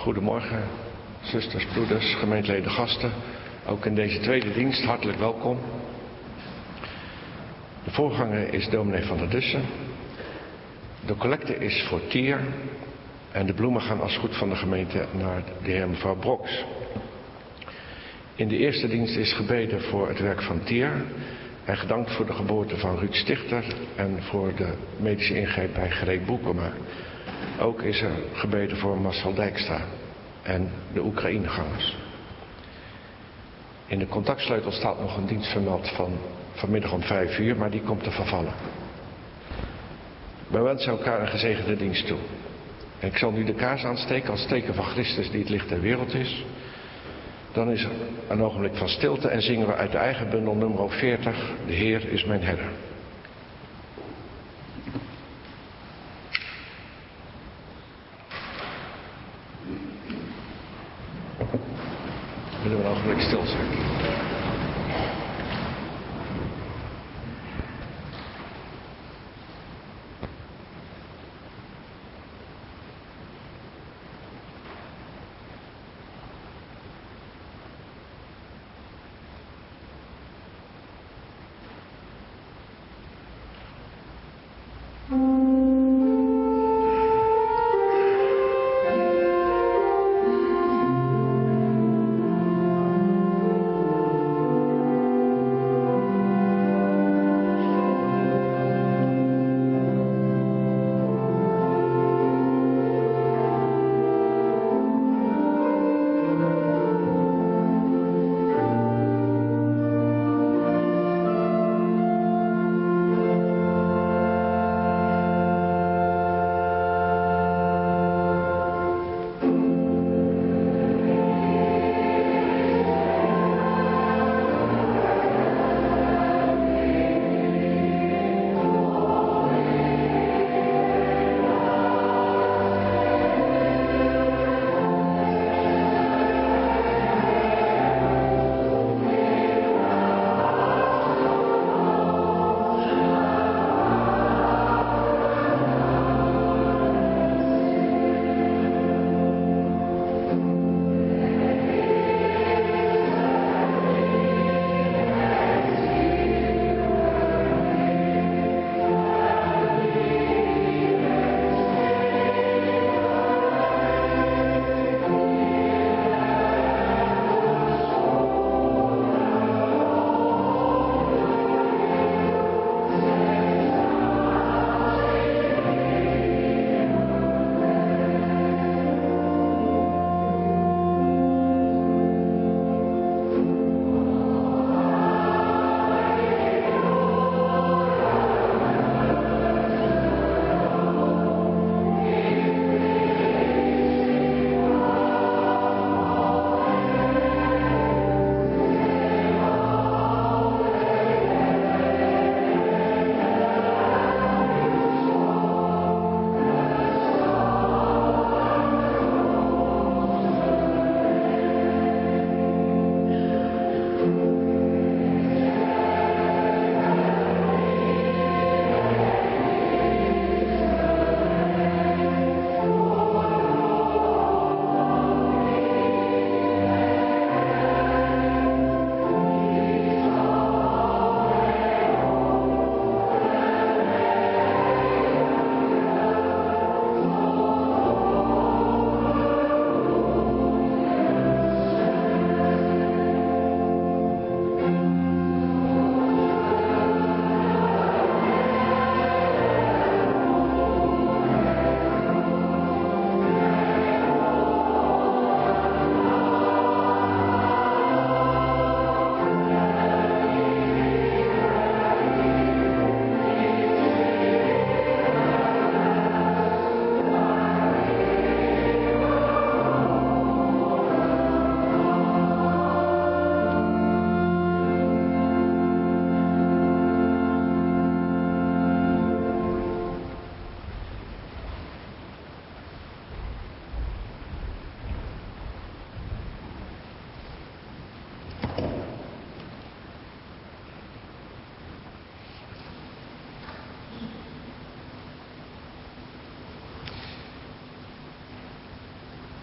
Goedemorgen, zusters, broeders, gemeenteleden, gasten. Ook in deze tweede dienst hartelijk welkom. De voorganger is dominee van der Dussen. De collecte is voor Tier. En de bloemen gaan als goed van de gemeente naar de heer en mevrouw Broks. In de eerste dienst is gebeden voor het werk van Tier. En gedankt voor de geboorte van Ruud Stichter en voor de medische ingreep bij Greet Boekema. Ook is er gebeden voor Marcel Dijkstra en de Oekraïnegangers. In de contactsleutel staat nog een dienst vermeld van vanmiddag om 5:00, maar die komt te vervallen. Wij wensen elkaar een gezegende dienst toe. En ik zal nu de kaars aansteken als teken van Christus die het licht der wereld is. Dan is er een ogenblik van stilte en zingen we uit de eigen bundel nummer 40, De Heer is mijn herder. Willen we een ogenblik stil zijn?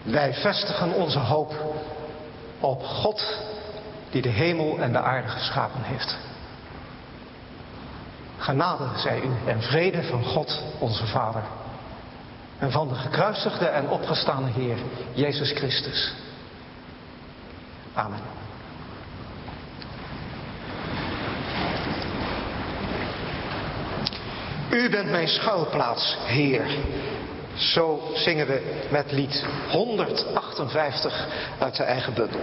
Wij vestigen onze hoop op God die de hemel en de aarde geschapen heeft. Genade zij u en vrede van God onze Vader en van de gekruisigde en opgestane Heer Jezus Christus. Amen. U bent mijn schuilplaats, Heer. Zo zingen we met lied 158 uit de eigen bundel.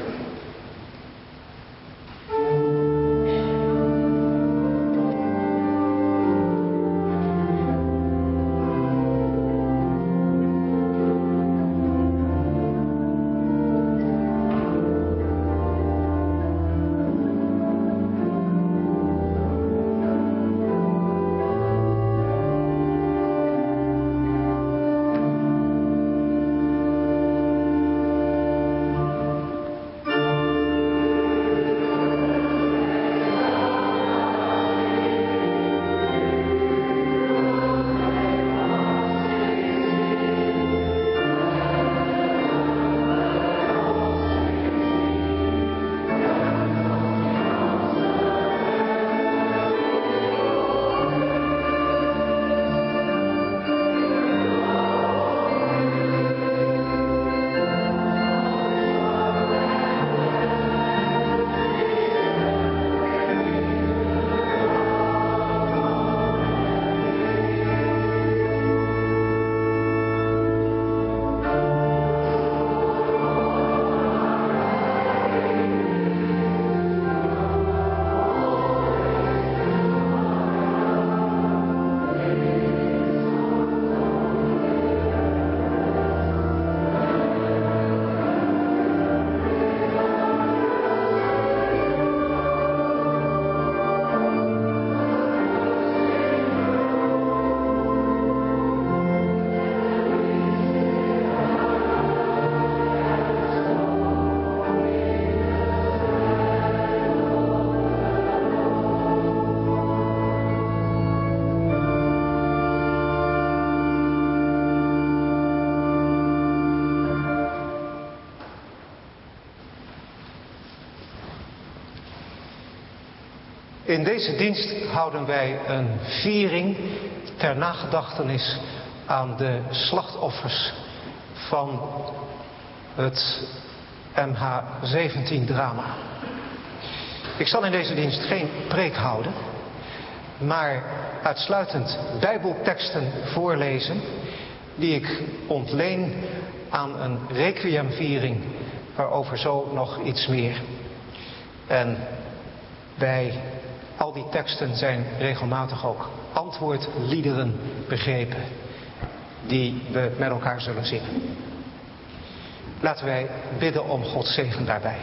In deze dienst houden wij een viering ter nagedachtenis aan de slachtoffers van het MH17-drama. Ik zal in deze dienst geen preek houden, maar uitsluitend Bijbelteksten voorlezen die ik ontleen aan een requiemviering waarover zo nog iets meer. En bij al die teksten zijn regelmatig ook antwoordliederen begrepen die we met elkaar zullen zingen. Laten wij bidden om Gods zegen daarbij.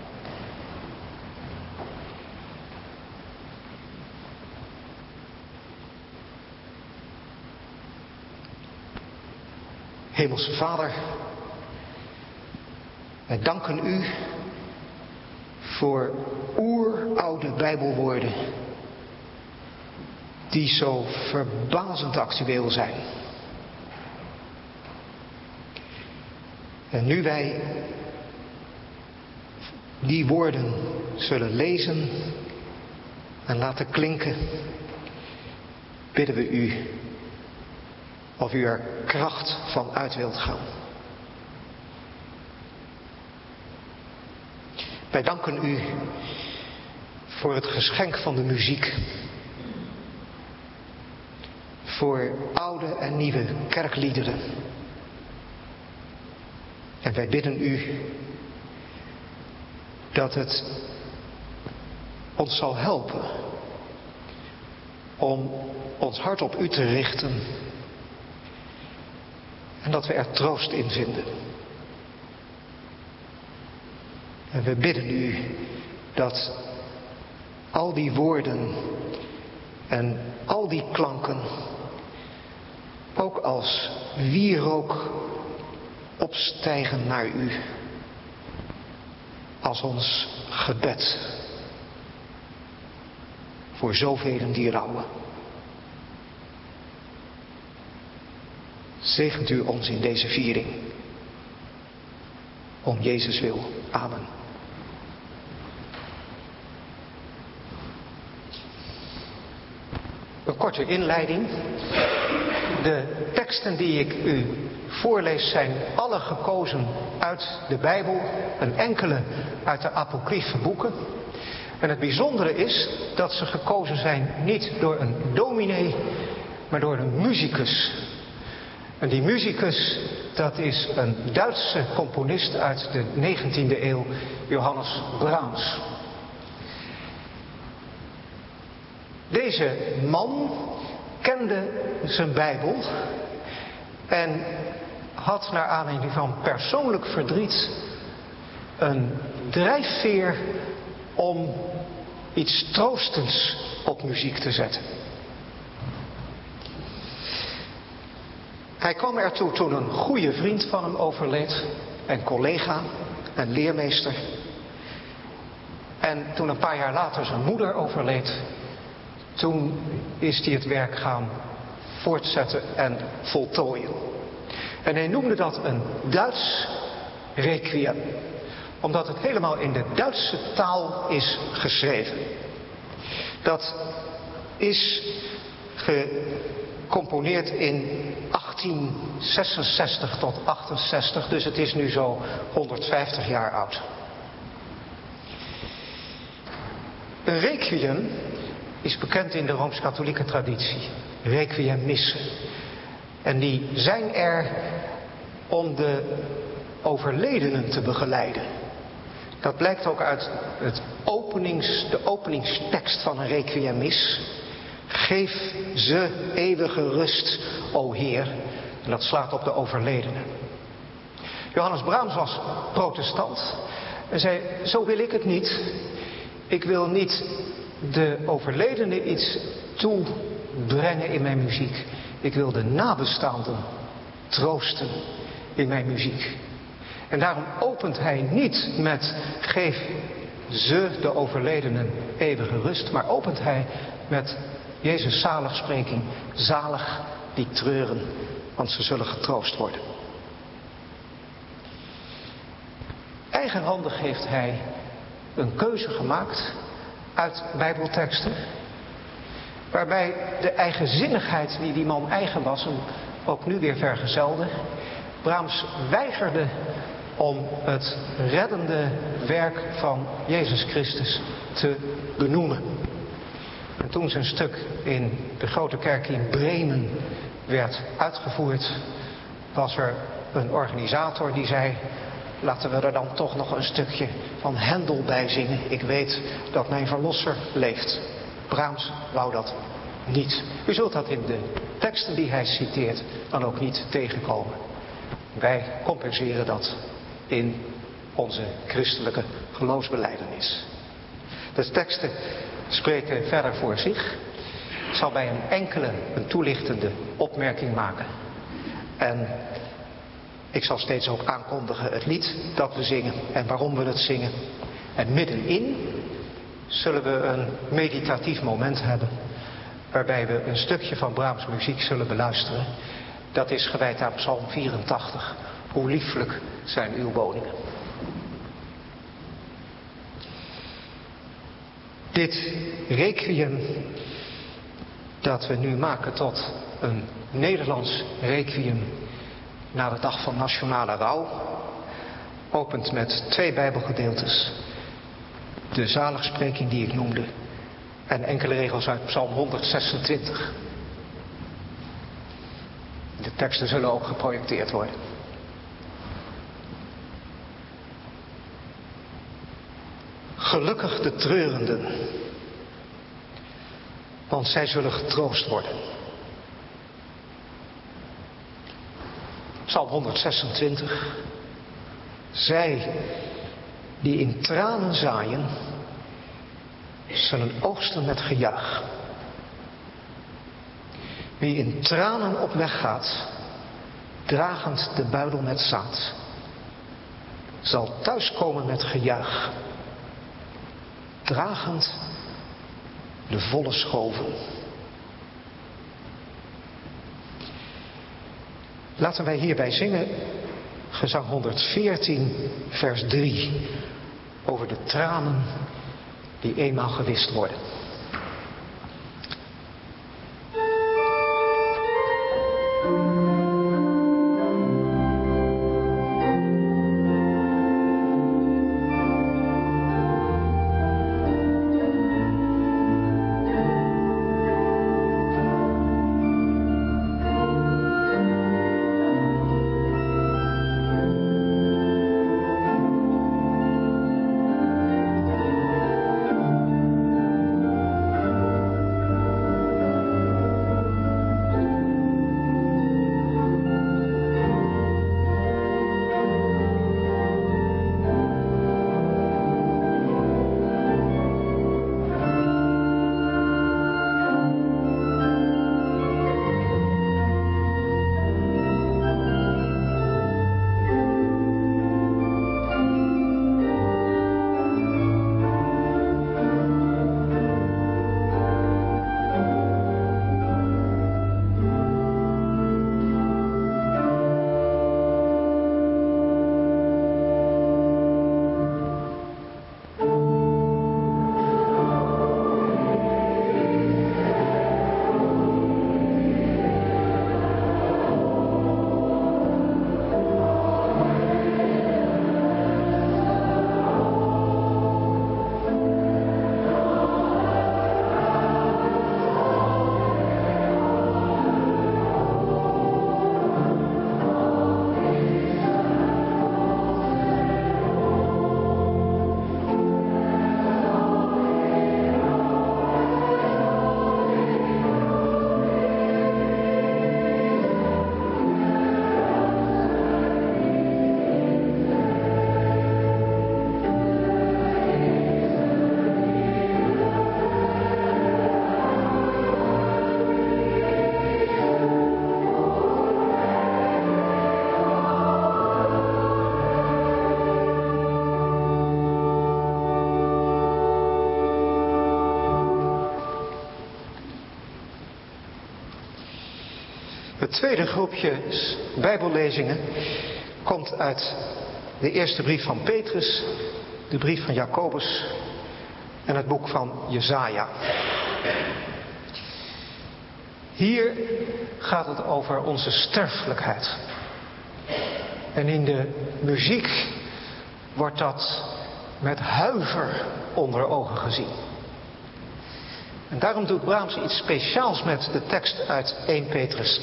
Hemelse Vader, wij danken u voor oeroude Bijbelwoorden die zo verbazend actueel zijn. En nu wij die woorden zullen lezen en laten klinken, bidden we u of u er kracht van uit wilt gaan. Wij danken u voor het geschenk van de muziek. Voor oude en nieuwe kerkliederen. En wij bidden u dat het ons zal helpen om ons hart op u te richten. En dat we er troost in vinden. En we bidden u dat al die woorden en al die klanken ook als wierook opstijgen naar u. Als ons gebed voor zoveel die rouwen. Zegent u ons in deze viering. om Jezus wil. Amen. Een korte inleiding. De teksten die ik u voorlees zijn alle gekozen uit de Bijbel, een enkele uit de apocryfe boeken. En het bijzondere is dat ze gekozen zijn niet door een dominee, maar door een musicus. En die musicus, dat is een Duitse componist uit de 19e eeuw, Johannes Brahms. Deze man kende zijn Bijbel en had naar aanleiding van persoonlijk verdriet een drijfveer om iets troostends op muziek te zetten. Hij kwam ertoe toen een goede vriend van hem overleed, een collega, een leermeester. En toen een paar jaar later zijn moeder overleed, toen is hij het werk gaan voortzetten en voltooien. En hij noemde dat een Duits requiem, omdat het helemaal in de Duitse taal is geschreven. Dat is gecomponeerd in 1866 tot 68, dus het is nu zo 150 jaar oud. Een requiem is bekend in de Rooms-Katholieke traditie. Requiemissen. En die zijn er om de overledenen te begeleiden. Dat blijkt ook uit de openingstekst van een requiemis. Geef ze eeuwige rust, o Heer. En dat slaat op de overledenen. Johannes Brahms was protestant. En zei, zo wil ik het niet. Ik wil niet de overledenen iets toebrengen in mijn muziek. Ik wil de nabestaanden troosten in mijn muziek. En daarom opent hij niet met geef ze, de overledenen, eeuwige rust. Maar opent hij met Jezus' zaligspreking. Zalig die treuren, want ze zullen getroost worden. Eigenhandig heeft hij een keuze gemaakt uit Bijbelteksten, waarbij de eigenzinnigheid die man eigen was hem ook nu weer vergezelde. Brahms weigerde om het reddende werk van Jezus Christus te benoemen. En toen zijn stuk in de grote kerk in Bremen werd uitgevoerd, was er een organisator die zei, laten we er dan toch nog een stukje van Hendel bij zingen. Ik weet dat mijn verlosser leeft. Brahms wou dat niet. U zult dat in de teksten die hij citeert dan ook niet tegenkomen. Wij compenseren dat in onze christelijke geloofsbelijdenis. De teksten spreken verder voor zich. Ik zal bij een enkele een toelichtende opmerking maken. En ik zal steeds ook aankondigen het lied dat we zingen en waarom we het zingen. En middenin zullen we een meditatief moment hebben, waarbij we een stukje van Brahms muziek zullen beluisteren. Dat is gewijd aan Psalm 84. Hoe lieflijk zijn uw woningen. Dit requiem dat we nu maken tot een Nederlands requiem na de dag van nationale rouw, opent met 2 Bijbelgedeeltes. De zaligspreking die ik noemde en enkele regels uit Psalm 126. De teksten zullen ook geprojecteerd worden. Gelukkig de treurenden, want zij zullen getroost worden. Psalm 126. Zij die in tranen zaaien, zullen oogsten met gejuich. Wie in tranen op weg gaat, dragend de buidel met zaad, zal thuiskomen met gejuich, dragend de volle schoven. Laten wij hierbij zingen, Gezang 114, vers 3. Over de tranen die eenmaal gewist worden. Het tweede groepje bijbellezingen komt uit de eerste brief van Petrus, de brief van Jacobus en het boek van Jesaja. Hier gaat het over onze sterfelijkheid. En in de muziek wordt dat met huiver onder ogen gezien. En daarom doet Brahms iets speciaals met de tekst uit 1 Petrus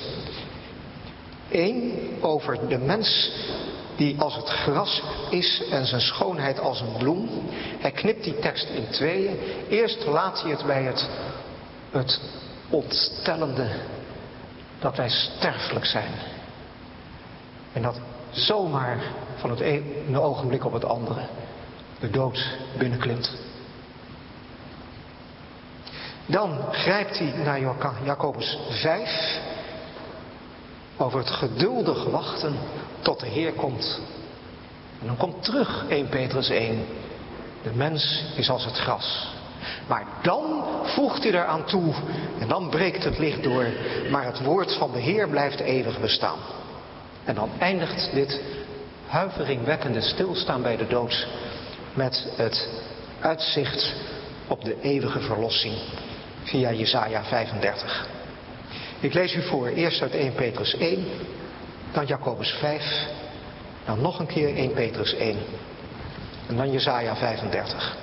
1 over de mens die als het gras is en zijn schoonheid als een bloem. Hij knipt die tekst in tweeën. Eerst laat hij het bij het ontstellende dat wij sterfelijk zijn. En dat zomaar van het ene ogenblik op het andere de dood binnenklimt. Dan grijpt hij naar Jacobus 5 over het geduldig wachten tot de Heer komt. En dan komt terug 1 Petrus 1. De mens is als het gras. Maar dan voegt hij eraan toe en dan breekt het licht door. Maar het woord van de Heer blijft eeuwig bestaan. En dan eindigt dit huiveringwekkende stilstaan bij de dood met het uitzicht op de eeuwige verlossing via Jesaja 35. Ik lees u voor eerst uit 1 Petrus 1, dan Jacobus 5, dan nog een keer 1 Petrus 1 en dan Jesaja 35.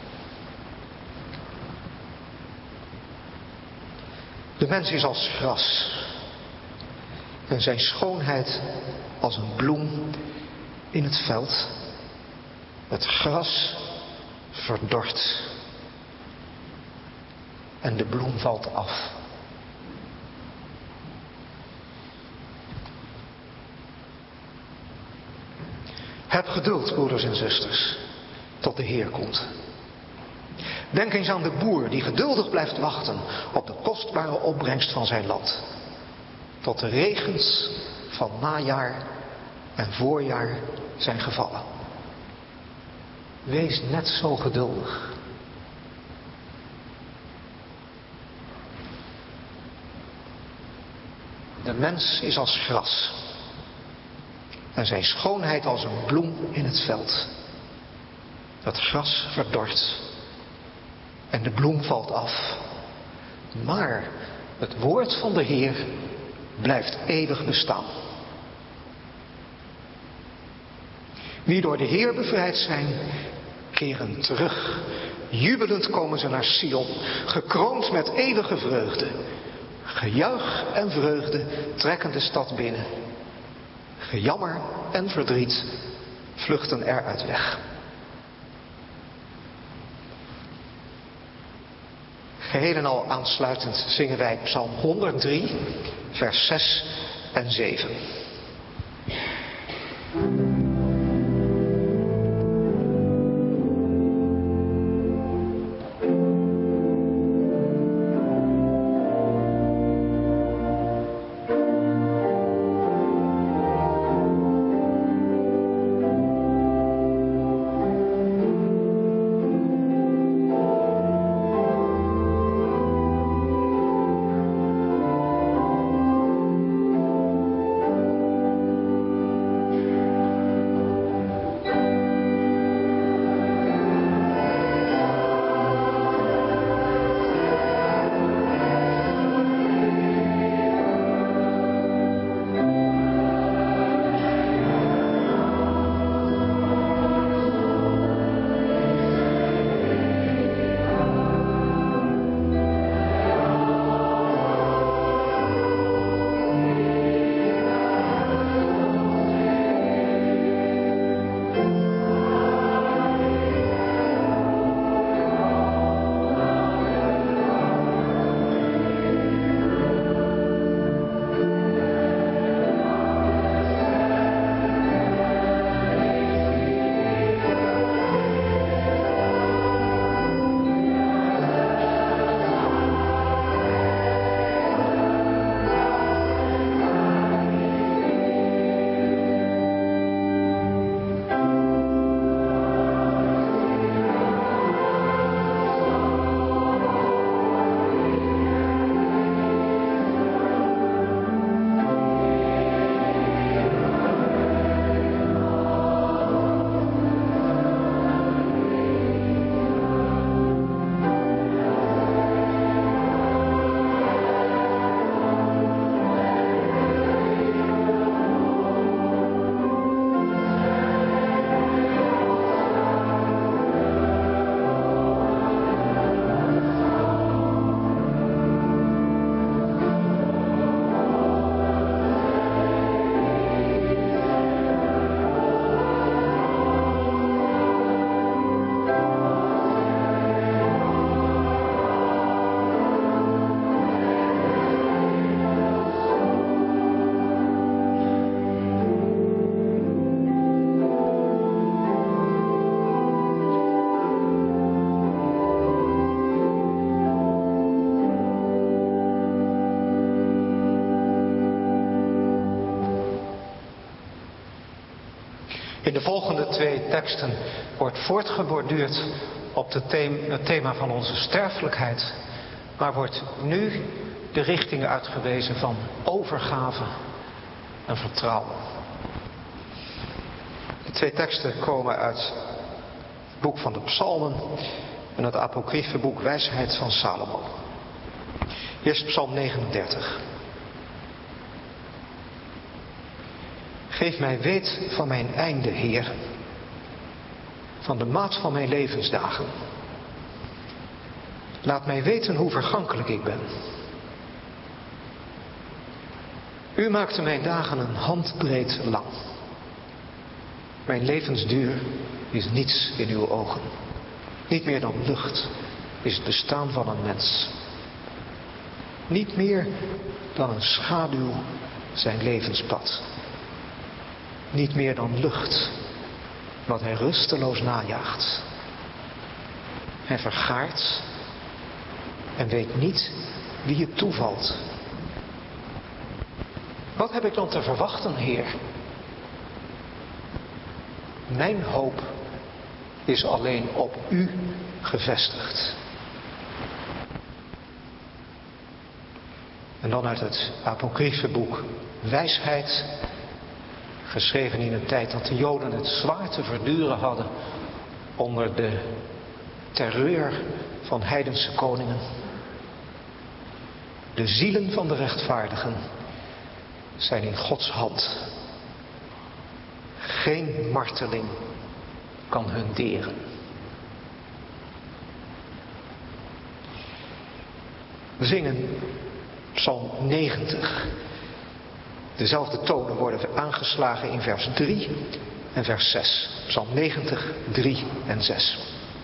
De mens is als gras en zijn schoonheid als een bloem in het veld. Het gras verdort en de bloem valt af. Heb geduld, broeders en zusters, tot de Heer komt. Denk eens aan de boer die geduldig blijft wachten op de kostbare opbrengst van zijn land. Tot de regens van najaar en voorjaar zijn gevallen. Wees net zo geduldig. De mens is als gras. en zijn schoonheid als een bloem in het veld. Het gras verdort en de bloem valt af, maar het woord van de Heer blijft eeuwig bestaan. Wie door de Heer bevrijd zijn, keren terug. Jubelend komen ze naar Sion, gekroond met eeuwige vreugde. Gejuich en vreugde trekken de stad binnen. Gejammer en verdriet vluchten eruit weg. Geheel en al aansluitend zingen wij Psalm 103, vers 6 en 7. In de volgende 2 teksten wordt voortgeborduurd op het thema van onze sterfelijkheid, maar wordt nu de richting uitgewezen van overgave en vertrouwen. De 2 teksten komen uit het boek van de Psalmen en het apocryfe boek Wijsheid van Salomo. Eerst Psalm 39. Geef mij weet van mijn einde, Heer, van de maat van mijn levensdagen. Laat mij weten hoe vergankelijk ik ben. U maakte mijn dagen een handbreed lang. Mijn levensduur is niets in uw ogen. Niet meer dan lucht is het bestaan van een mens. Niet meer dan een schaduw zijn levenspad. Niet meer dan lucht, wat hij rusteloos najaagt. Hij vergaart en weet niet wie het toevalt. Wat heb ik dan te verwachten, Heer? Mijn hoop is alleen op u gevestigd. En dan uit het apocryfe boek Wijsheid. Geschreven in een tijd dat de Joden het zwaar te verduren hadden onder de terreur van heidense koningen. De zielen van de rechtvaardigen zijn in Gods hand. Geen marteling kan hun deren. We zingen Psalm 90. Dezelfde tonen worden aangeslagen in vers 3 en vers 6. Psalm 90, 3 en 6.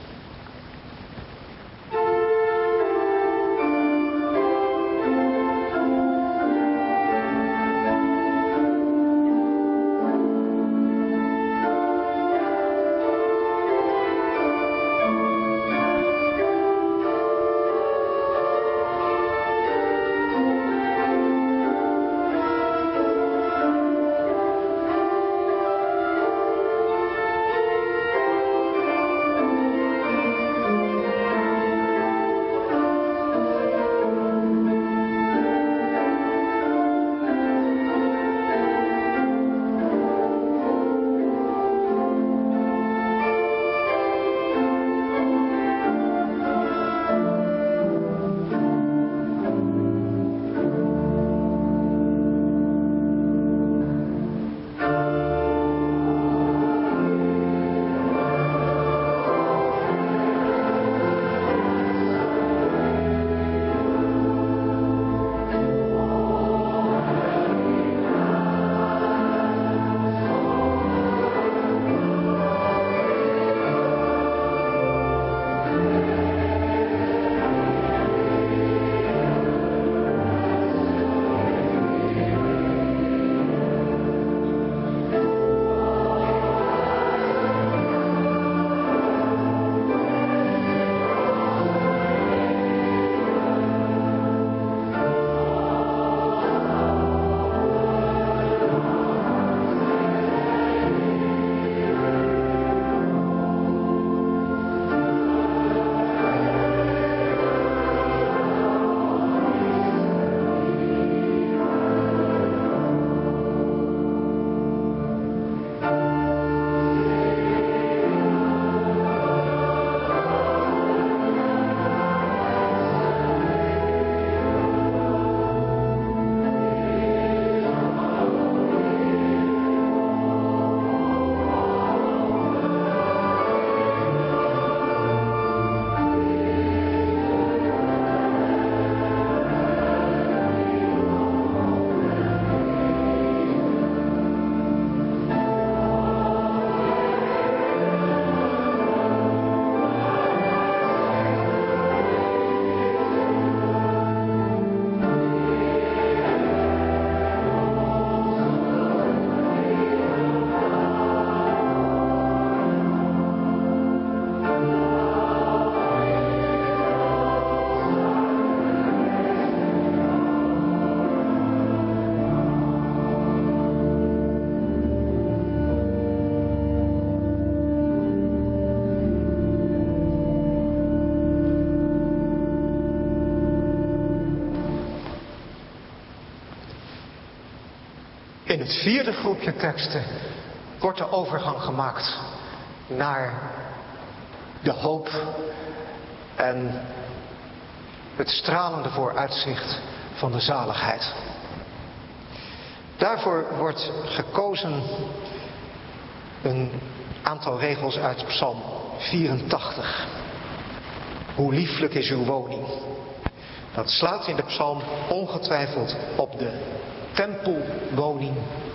In het vierde groepje teksten wordt de overgang gemaakt naar de hoop en het stralende vooruitzicht van de zaligheid. Daarvoor wordt gekozen een aantal regels uit Psalm 84. Hoe lieflijk is uw woning. Dat slaat in de psalm ongetwijfeld op de tempelwoning.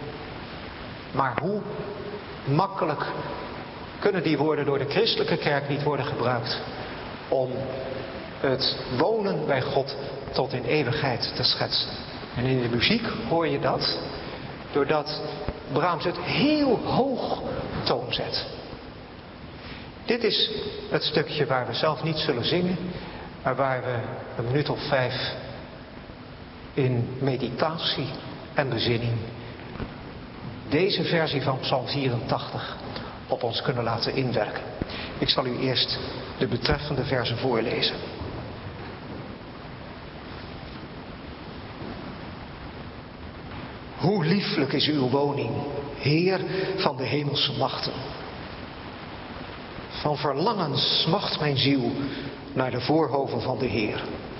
Maar hoe makkelijk kunnen die woorden door de christelijke kerk niet worden gebruikt om het wonen bij God tot in eeuwigheid te schetsen. En in de muziek hoor je dat doordat Brahms het heel hoog toonzet. Dit is het stukje waar we zelf niet zullen zingen, maar waar we een minuut of 5 in meditatie en bezinning deze versie van Psalm 84 op ons kunnen laten inwerken. Ik zal u eerst de betreffende verzen voorlezen. Hoe lieflijk is uw woning, Heer van de hemelse machten. Van verlangen smacht mijn ziel naar de voorhoven van de Heer.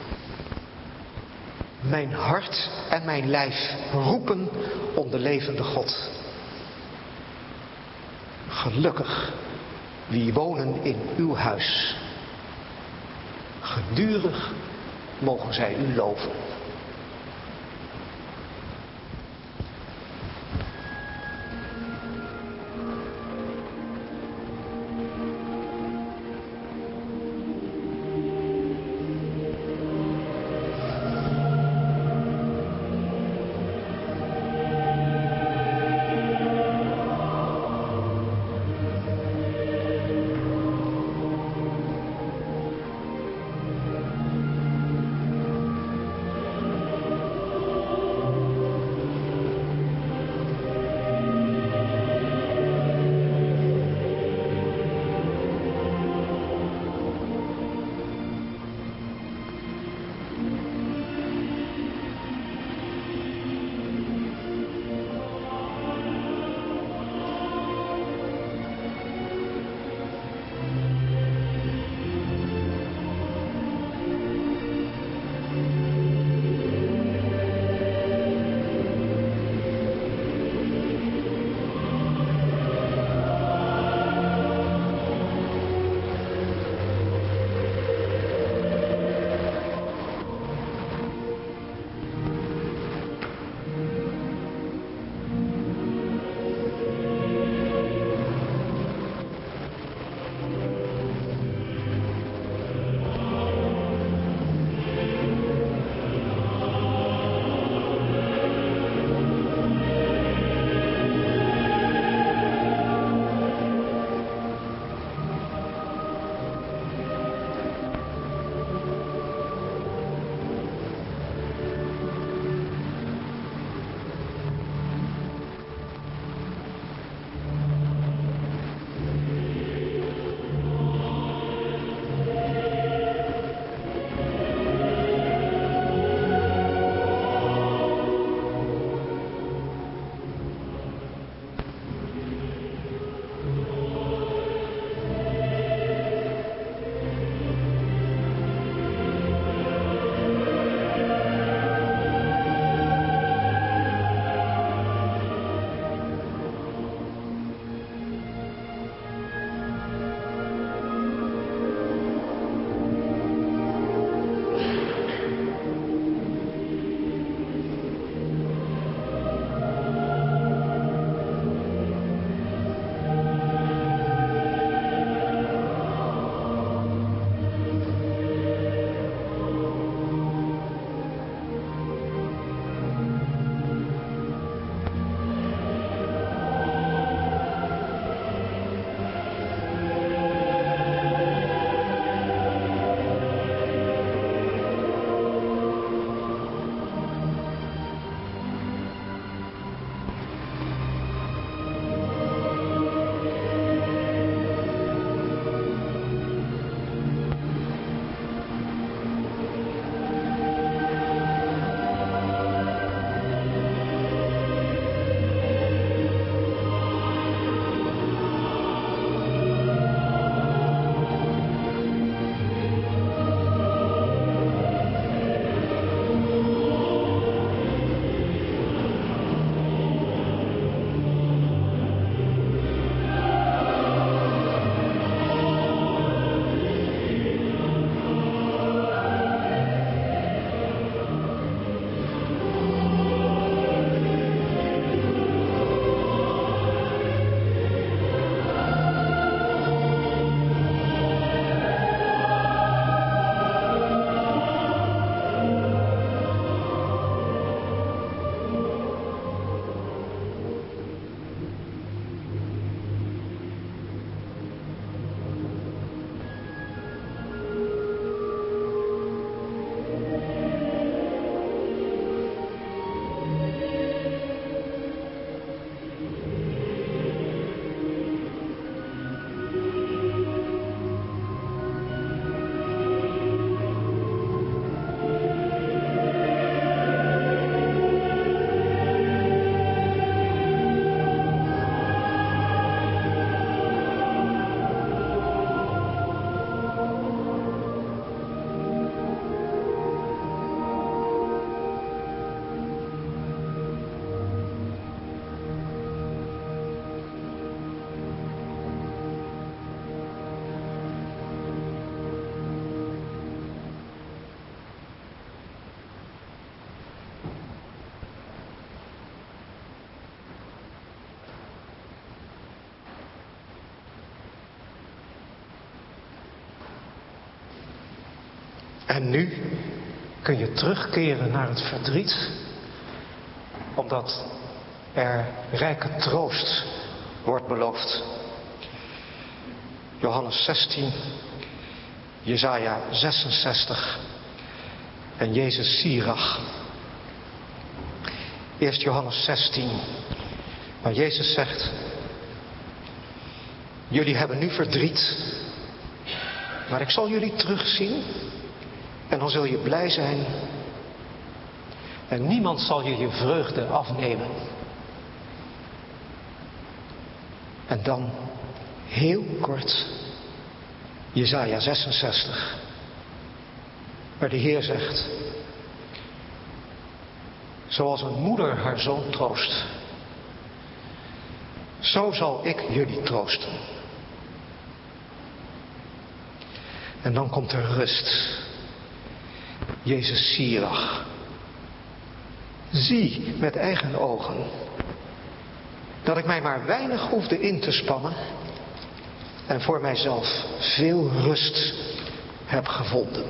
Mijn hart en mijn lijf roepen om de levende God. Gelukkig wie wonen in uw huis. Gedurig mogen zij u loven. En nu kun je terugkeren naar het verdriet, omdat er rijke troost wordt beloofd. Johannes 16, Jesaja 66 en Jezus Sirach. Eerst Johannes 16, waar Jezus zegt: jullie hebben nu verdriet, maar ik zal jullie terugzien en dan zul je blij zijn. En niemand zal je vreugde afnemen. En dan heel kort Jesaja 66, waar de Heer zegt: zoals een moeder haar zoon troost, zo zal ik jullie troosten. En dan komt er rust. Jezus Sirach. Zie met eigen ogen dat ik mij maar weinig hoefde in te spannen en voor mijzelf veel rust heb gevonden.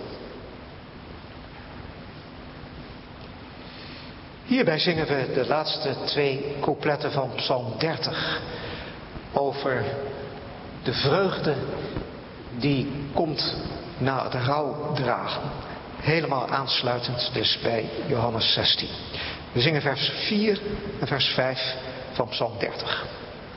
Hierbij zingen we de laatste 2 coupletten van Psalm 30 over de vreugde die komt na het rouwdragen. Helemaal aansluitend dus bij Johannes 16. We zingen vers 4 en vers 5 van Psalm 30.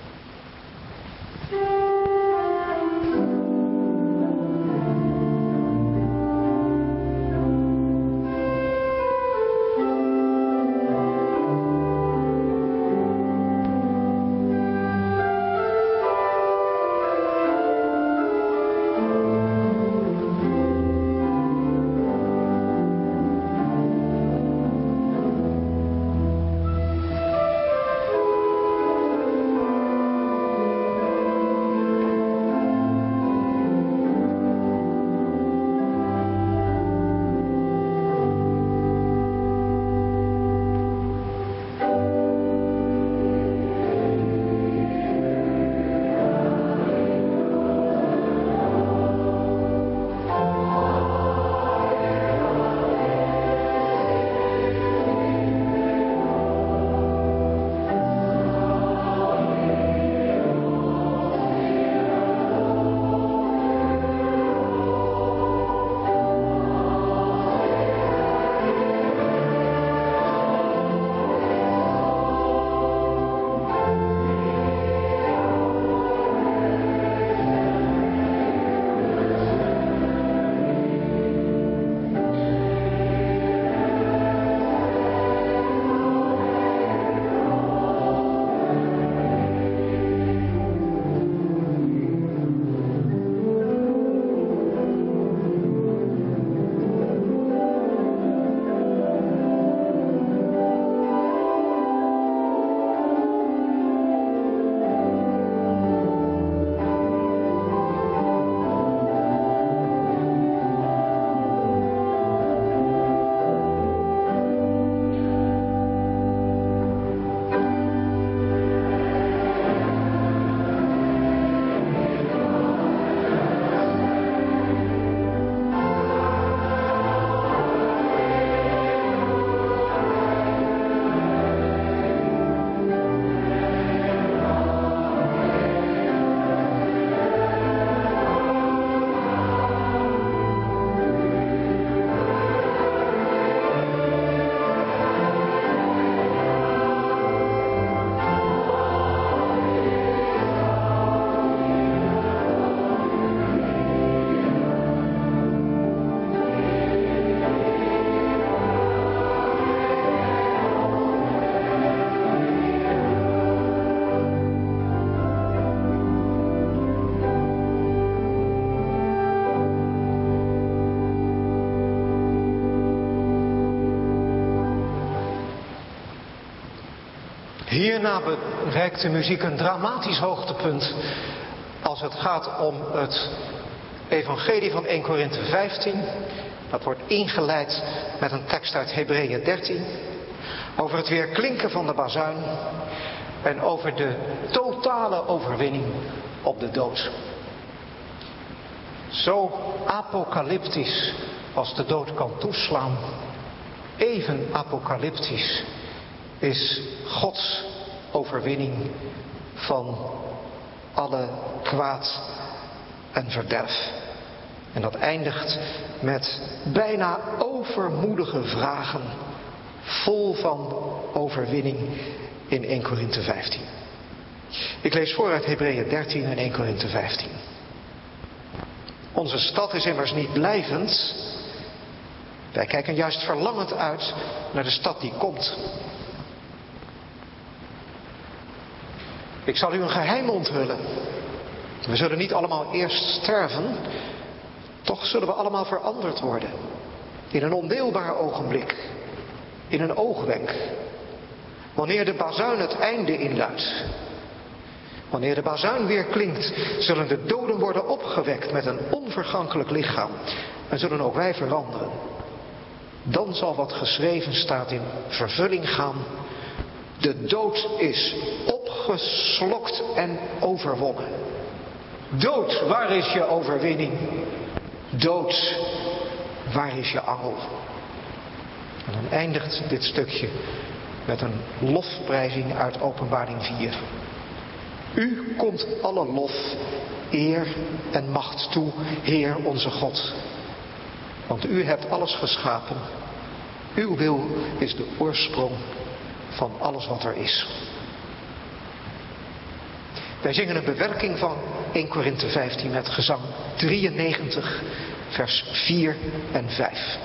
Hierna bereikt de muziek een dramatisch hoogtepunt als het gaat om het evangelie van 1 Korinthe 15. Dat wordt ingeleid met een tekst uit Hebreeën 13. Over het weerklinken van de bazuin en over de totale overwinning op de dood. Zo apocalyptisch als de dood kan toeslaan, even apocalyptisch is Gods overwinning van alle kwaad en verderf. En dat eindigt met bijna overmoedige vragen, vol van overwinning in 1 Korinthe 15. Ik lees voor uit Hebreeën 13 en 1 Korinthe 15. Onze stad is immers niet blijvend. Wij kijken juist verlangend uit naar de stad die komt. Ik zal u een geheim onthullen. We zullen niet allemaal eerst sterven. Toch zullen we allemaal veranderd worden. In een ondeelbaar ogenblik. In een oogwenk. Wanneer de bazuin het einde inluidt. Wanneer de bazuin weer klinkt, zullen de doden worden opgewekt met een onvergankelijk lichaam. En zullen ook wij veranderen. Dan zal wat geschreven staat in vervulling gaan. De dood is opgeslokt en overwonnen. Dood, waar is je overwinning? Dood, waar is je angel? En dan eindigt dit stukje met een lofprijzing uit Openbaring 4. U komt alle lof, eer en macht toe, Heer onze God. Want u hebt alles geschapen. Uw wil is de oorsprong van alles wat er is. Wij zingen een bewerking van 1 Korinthe 15 met gezang 93, vers 4 en 5.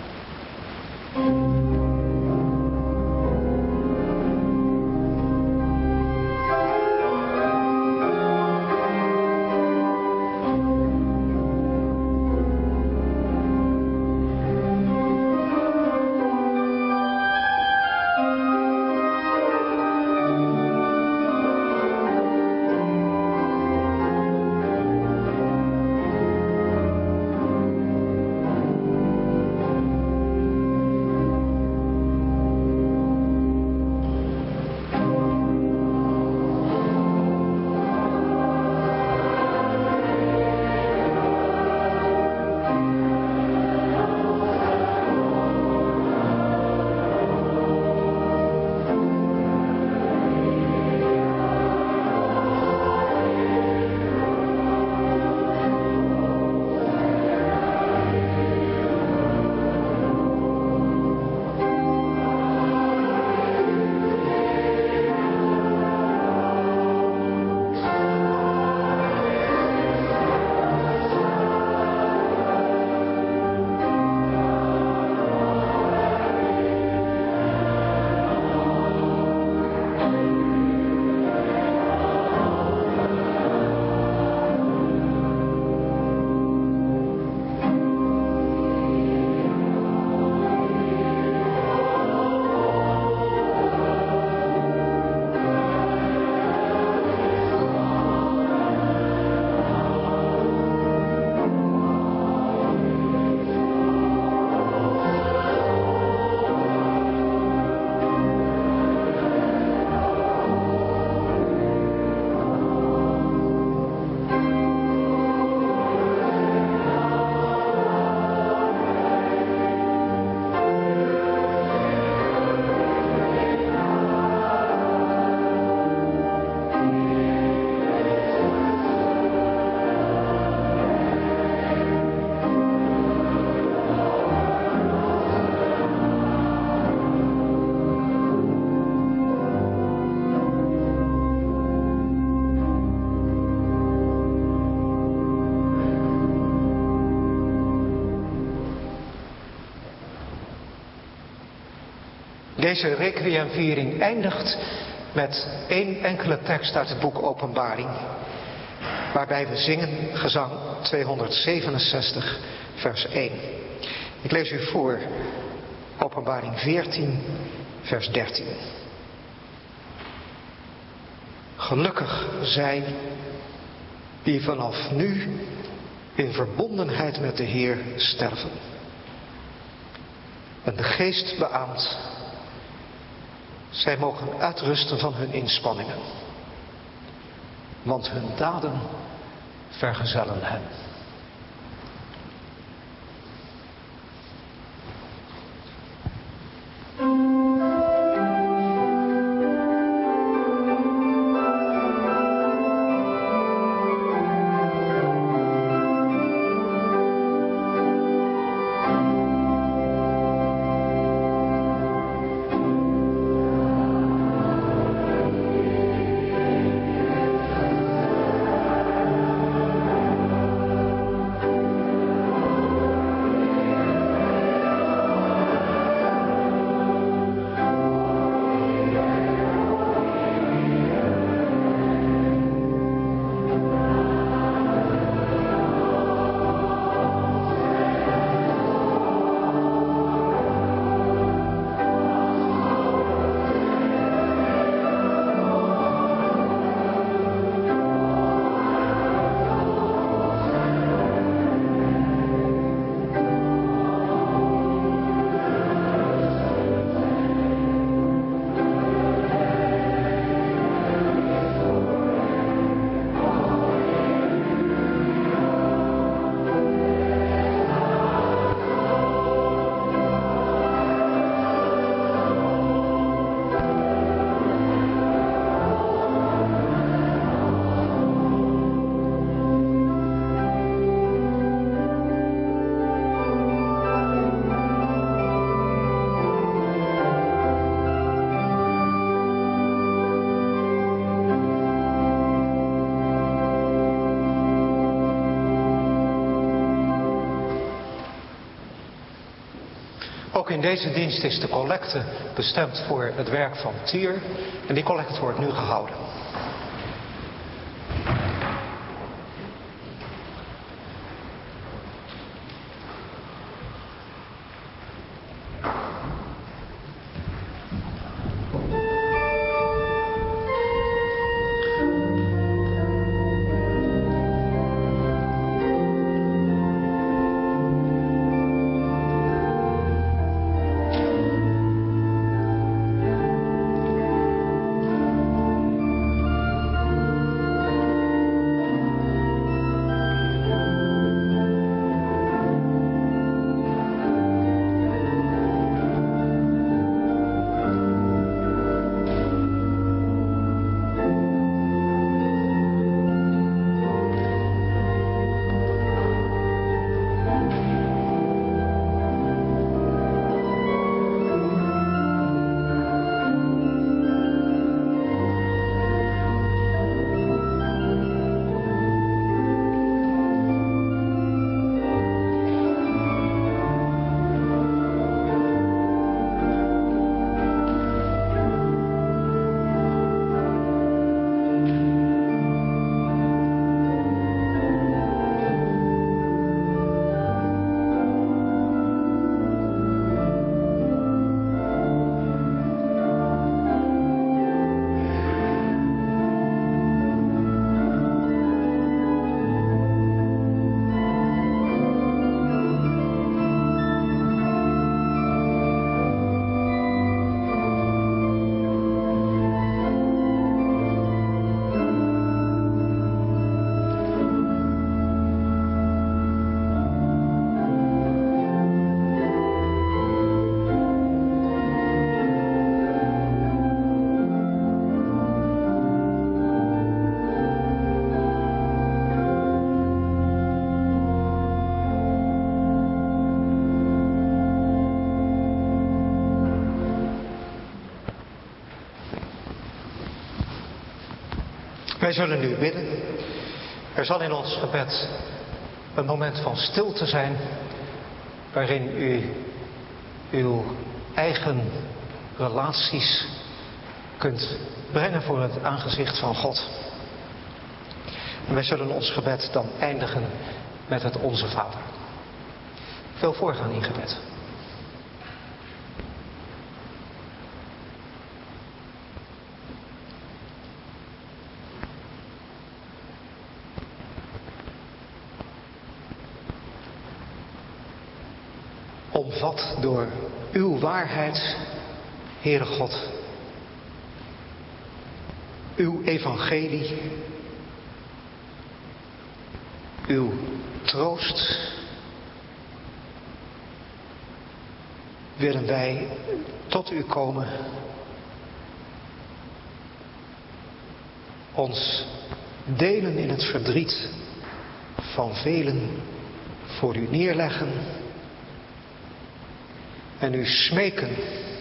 Deze requiemviering eindigt met één enkele tekst uit het boek Openbaring, waarbij we zingen gezang 267 vers 1. Ik lees u voor Openbaring 14 vers 13. Gelukkig zij die vanaf nu in verbondenheid met de Heer sterven en de geest beaamt. Zij mogen uitrusten van hun inspanningen, want hun daden vergezellen hen. Ook in deze dienst is de collecte bestemd voor het werk van TIER. En die collecte wordt nu gehouden. Wij zullen nu bidden. Er zal in ons gebed een moment van stilte zijn, waarin u uw eigen relaties kunt brengen voor het aangezicht van God. En wij zullen ons gebed dan eindigen met het Onze Vader. Veel voorgaan in gebed. Omvat door uw waarheid, Heere God, uw evangelie, uw troost, willen wij tot u komen, ons delen in het verdriet van velen voor u neerleggen en u smeken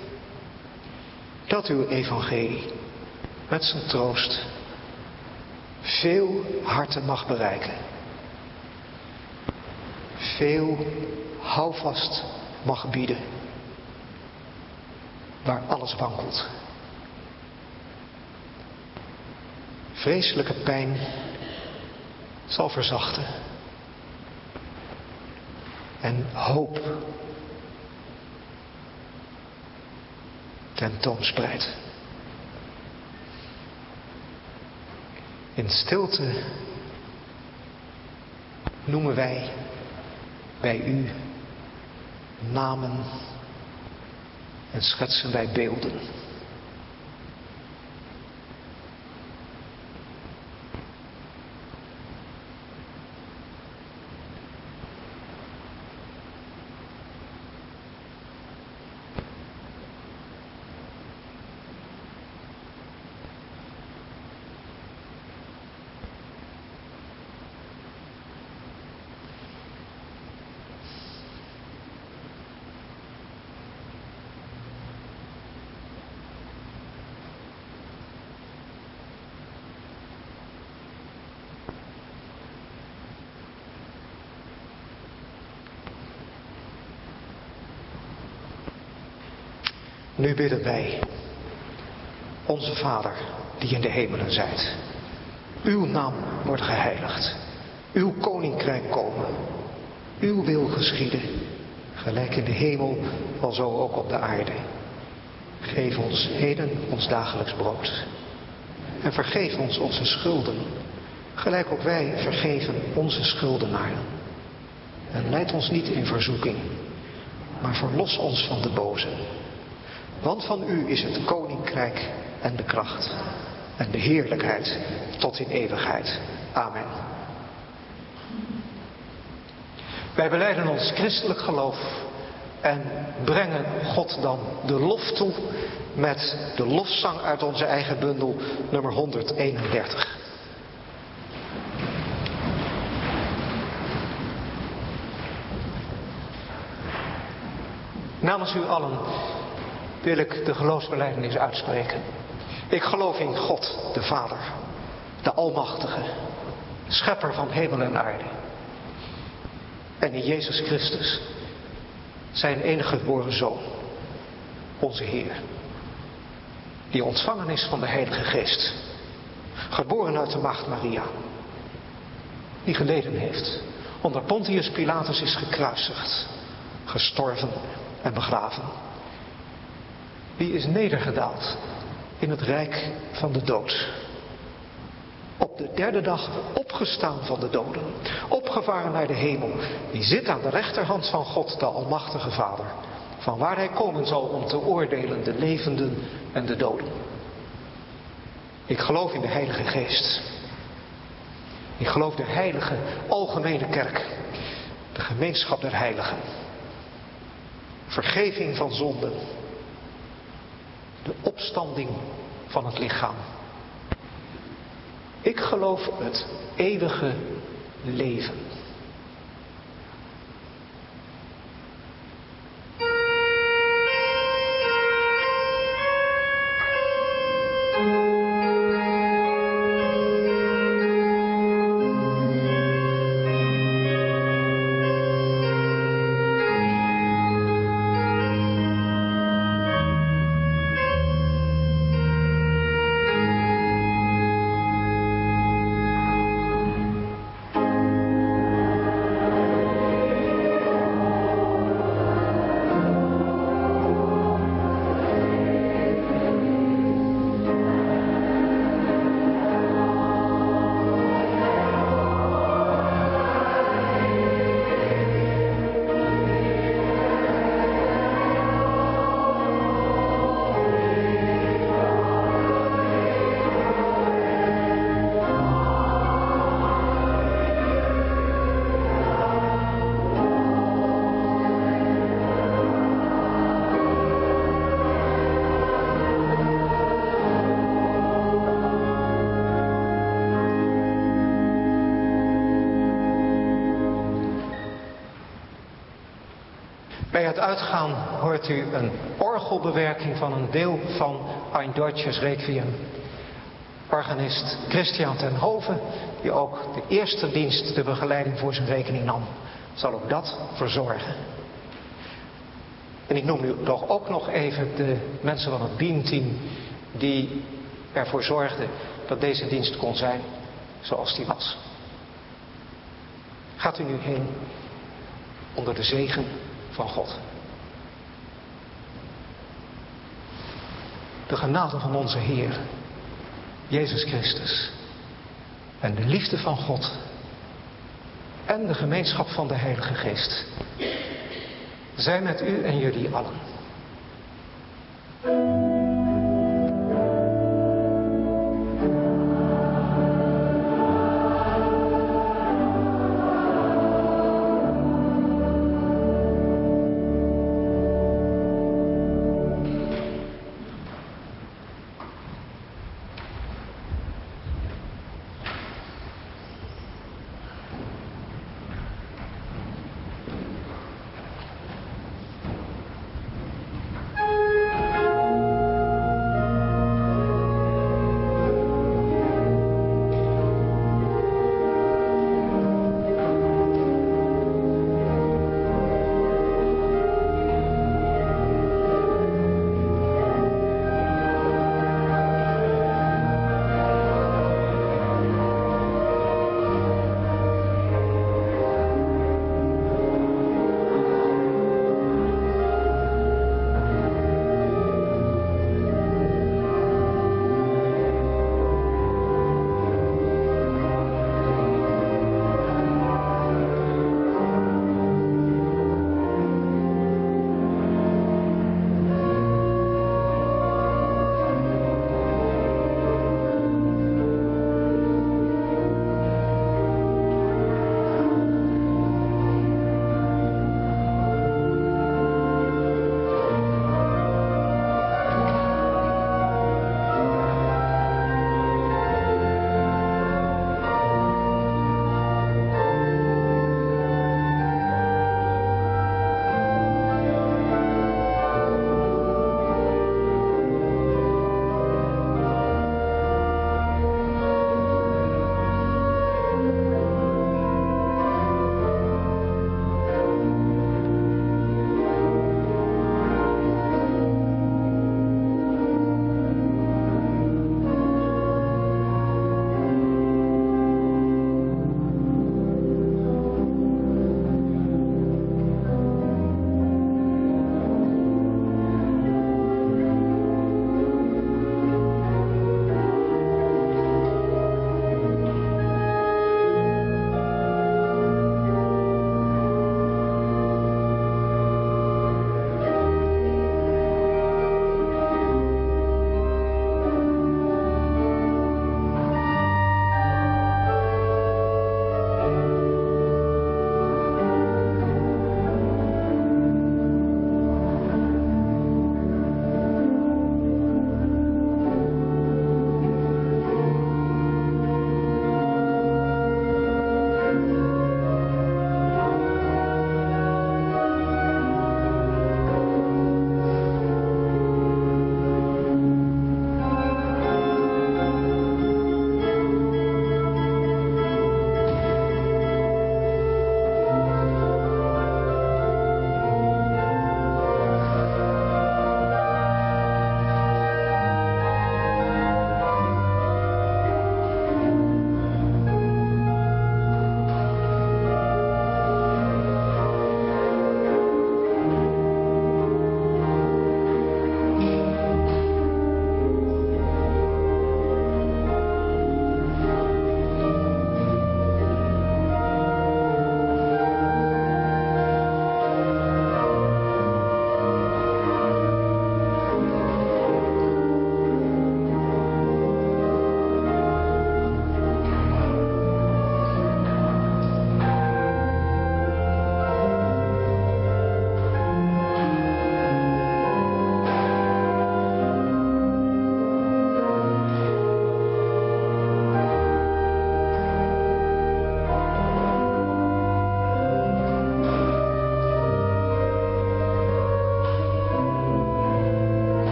dat uw evangelie met zijn troost veel harten mag bereiken. Veel houvast mag bieden waar alles wankelt. Vreselijke pijn zal verzachten en hoop tentoonspreidt. In stilte noemen wij bij u namen en schetsen wij beelden. Nu bidden wij, onze Vader die in de hemelen zijt. Uw naam wordt geheiligd. Uw koninkrijk komen. Uw wil geschieden, gelijk in de hemel, alzo ook op de aarde. Geef ons heden ons dagelijks brood. En vergeef ons onze schulden, gelijk ook wij vergeven onze schuldenaren. En leid ons niet in verzoeking, maar verlos ons van de boze. Want van u is het koninkrijk en de kracht en de heerlijkheid tot in eeuwigheid. Amen. Wij belijden ons christelijk geloof en brengen God dan de lof toe met de lofzang uit onze eigen bundel nummer 131. Namens u allen wil ik de geloofsbelijdenis uitspreken. Ik geloof in God, de Vader, de Almachtige, schepper van hemel en aarde. En in Jezus Christus, zijn enige geboren Zoon, onze Heer, die ontvangen is van de Heilige Geest, geboren uit de maagd Maria, die geleden heeft, onder Pontius Pilatus is gekruisigd, gestorven en begraven. Die is nedergedaald in het rijk van de dood. Op de derde dag opgestaan van de doden, opgevaren naar de hemel. Die zit aan de rechterhand van God, de Almachtige Vader, van waar hij komen zal om te oordelen de levenden en de doden. Ik geloof in de Heilige Geest. Ik geloof de heilige algemene kerk, de gemeenschap der heiligen, vergeving van zonden, de opstanding van het lichaam. Ik geloof het eeuwige leven. Bij het uitgaan hoort u een orgelbewerking van een deel van Ein Deutsches Requiem. Organist Christian ten Hove, die ook de eerste dienst de begeleiding voor zijn rekening nam, zal ook dat verzorgen. En ik noem nu toch ook nog even de mensen van het beamteam die ervoor zorgden dat deze dienst kon zijn zoals die was. Gaat u nu heen onder de zegen van God. De genade van onze Heer, Jezus Christus, en de liefde van God en de gemeenschap van de Heilige Geest zijn met u en jullie allen.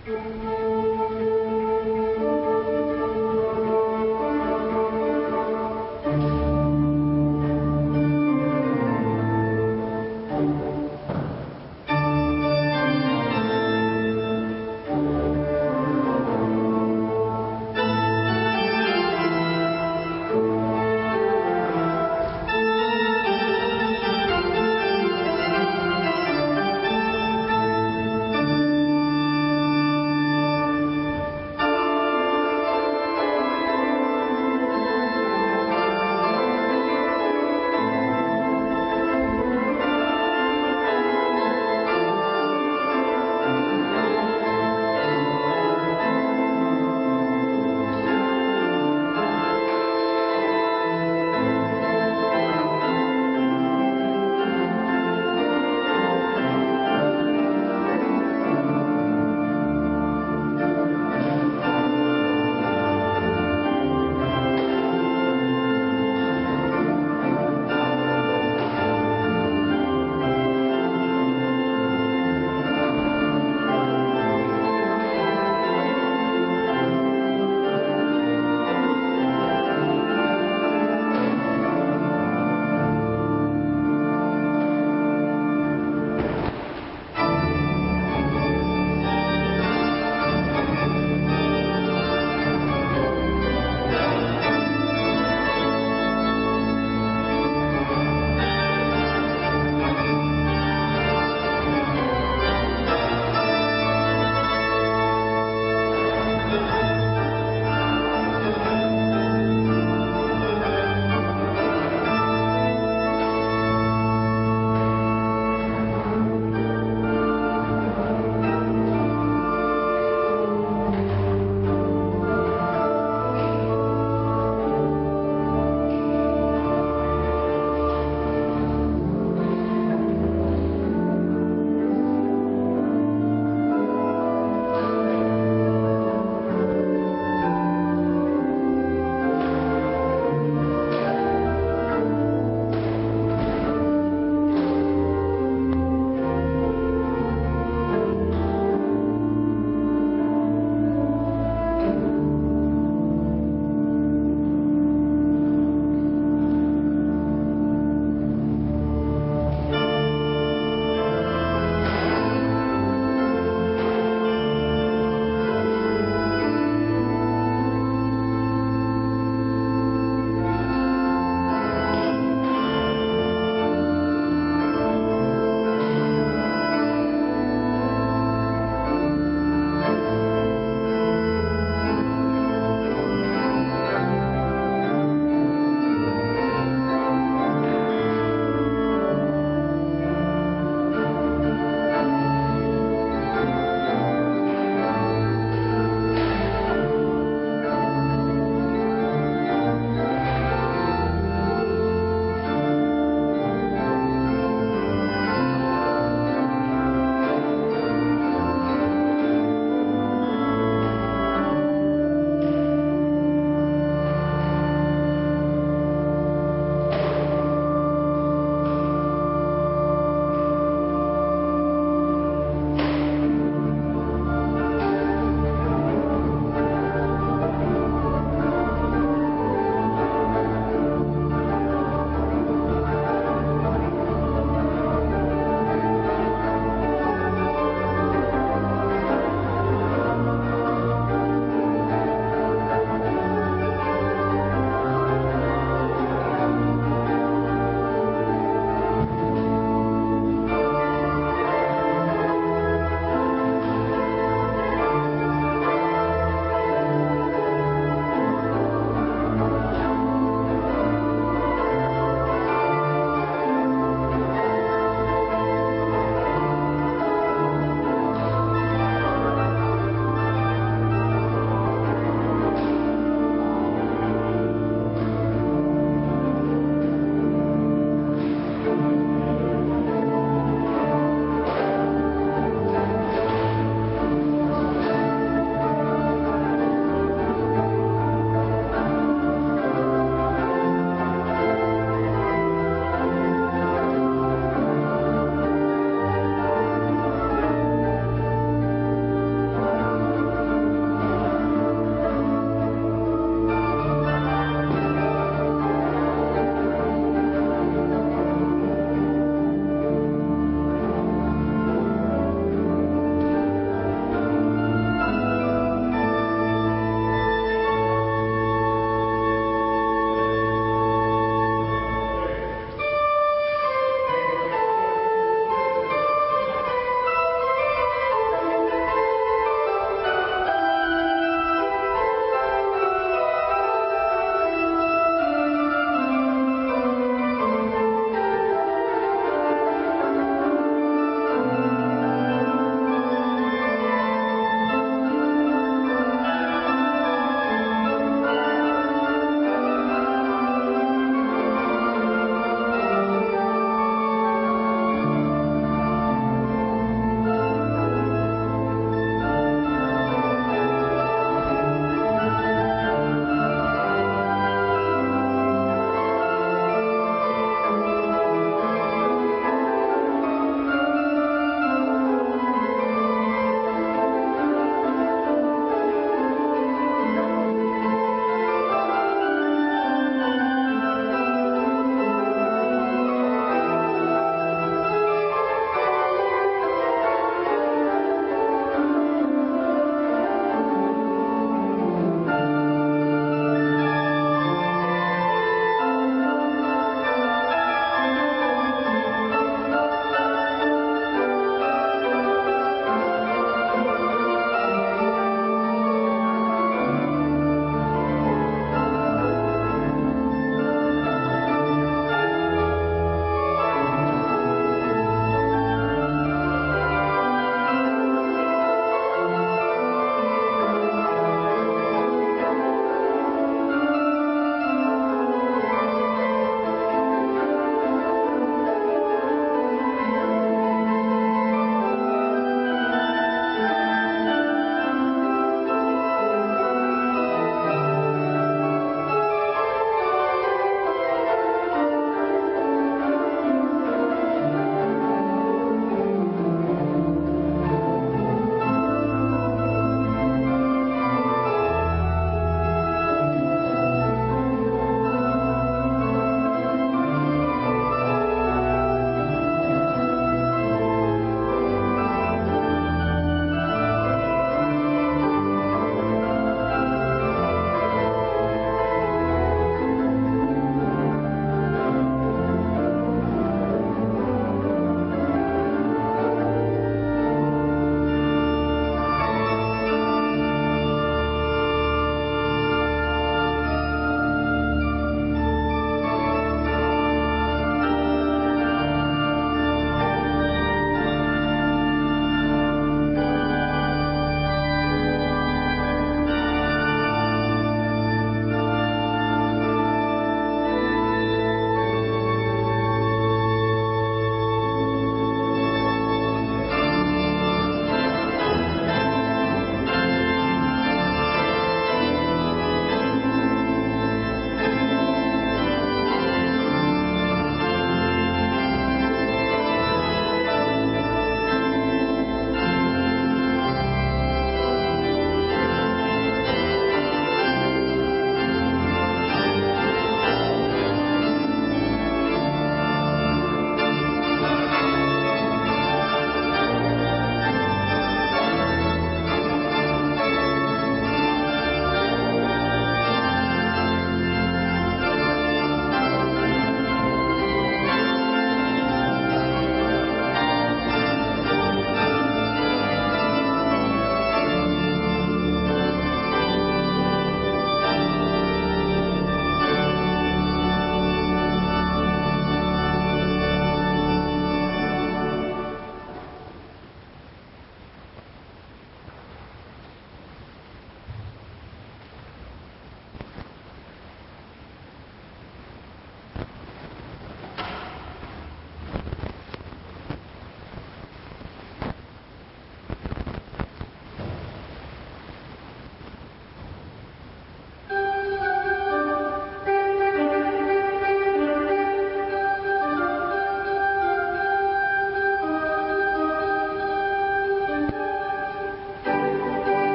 Amen.